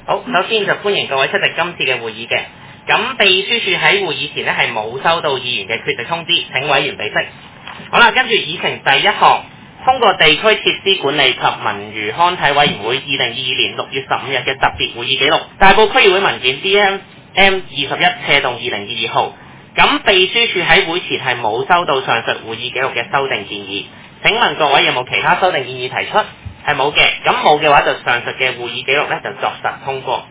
好，首先就歡迎各位出席今次嘅會議嘅。咁秘書處喺會議前呢係冇收到議員嘅缺席通知，請委員備悉。好啦，跟住議程第一項，通過地區設施管理及文娛康體委員會2022年6月15日嘅特別會議記錄，大埔區議會文件 DMM21/2022 號。咁秘書處喺會前係冇收到上述會議記錄嘅修訂建議。請問各位有冇其他修訂建議提出？係冇嘅，咁冇嘅話就上述嘅會議記錄呢就作實通過。